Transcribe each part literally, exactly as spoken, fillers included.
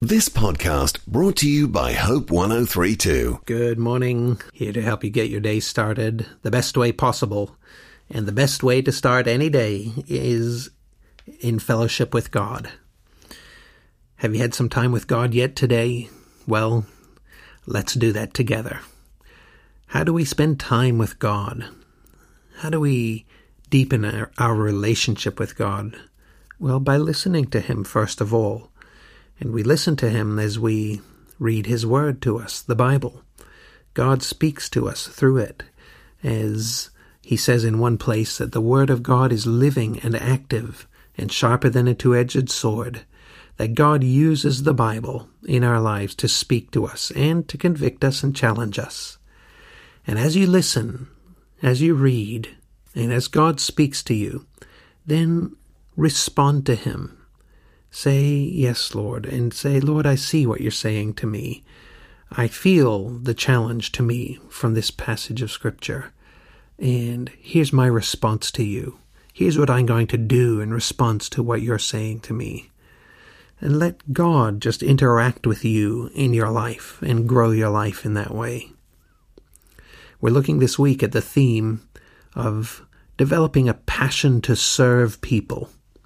This podcast brought to you by Hope one oh three two. Good morning. Here to help you get your day started the best way possible. And the best way to start any day is in fellowship with God. Have you had some time with God yet today? Well, let's do that together. How do we spend time with God? How do we deepen our, our relationship with God? Well, by listening to Him first of all. And we listen to Him as we read His Word to us, the Bible. God speaks to us through it, as He says in one place that the Word of God is living and active and sharper than a two-edged sword, that God uses the Bible in our lives to speak to us and to convict us and challenge us. And as you listen, as you read, and as God speaks to you, then respond to Him. Say, yes, Lord, and say, Lord, I see what you're saying to me. I feel the challenge to me from this passage of Scripture. And here's my response to you. Here's what I'm going to do in response to what you're saying to me. And let God just interact with you in your life and grow your life in that way. We're looking this week at the theme of developing a passion to serve people.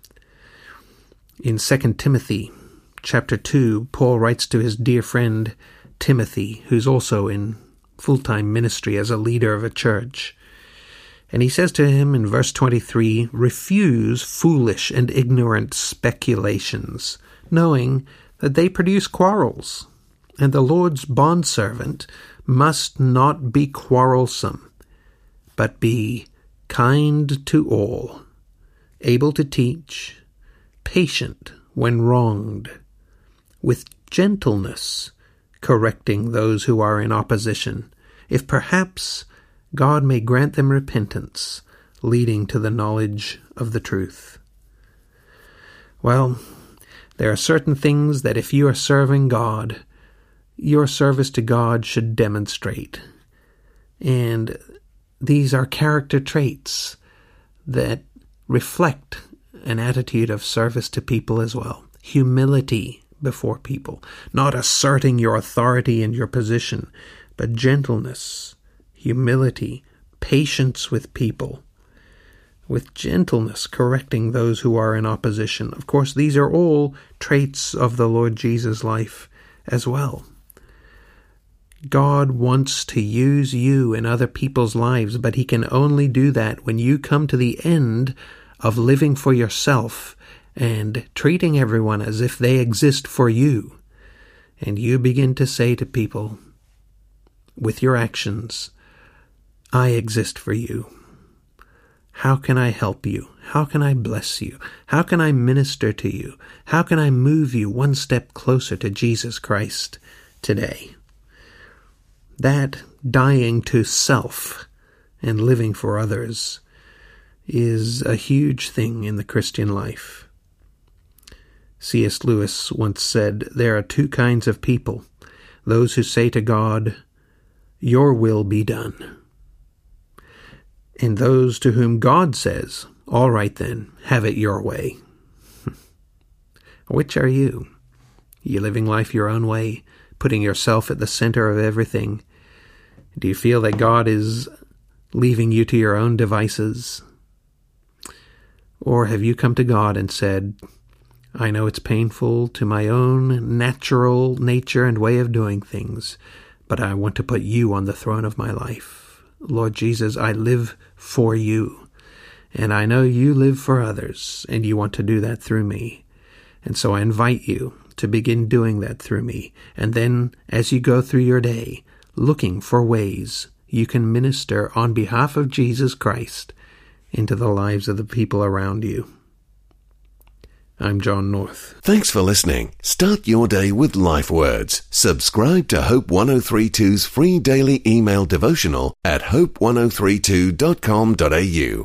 In Second Timothy chapter two, Paul writes to his dear friend Timothy, who's also in full-time ministry as a leader of a church. And he says to him in verse twenty-three, "Refuse foolish and ignorant speculations, knowing that they produce quarrels. And the Lord's bondservant must not be quarrelsome, but be kind to all, able to teach, patient when wronged, with gentleness correcting those who are in opposition, if perhaps God may grant them repentance, leading to the knowledge of the truth." Well, there are certain things that if you are serving God, your service to God should demonstrate. And these are character traits that reflect an attitude of service to people as well. Humility before people, not asserting your authority and your position, but gentleness, humility, patience with people, with gentleness correcting those who are in opposition. Of course, these are all traits of the Lord Jesus' life as well. God wants to use you in other people's lives, but He can only do that when you come to the end of living for yourself and treating everyone as if they exist for you. And you begin to say to people, with your actions, I exist for you. How can I help you? How can I bless you? How can I minister to you? How can I move you one step closer to Jesus Christ today? That dying to self and living for others is a huge thing in the Christian life. C S Lewis once said, "There are two kinds of people, those who say to God, 'Your will be done,' and those to whom God says, 'All right then, have it your way.'" Which are you? Are you living life your own way, putting yourself at the center of everything? Do you feel that God is leaving you to your own devices? Or have you come to God and said, I know it's painful to my own natural nature and way of doing things, but I want to put you on the throne of my life. Lord Jesus, I live for you, and I know you live for others, and you want to do that through me. And so I invite you to begin doing that through me. And then, as you go through your day, looking for ways you can minister on behalf of Jesus Christ into the lives of the people around you. I'm John North. Thanks for listening. Start your day with Life Words. Subscribe to Hope one oh three two's free daily email devotional at hope one oh three two dot com dot a u.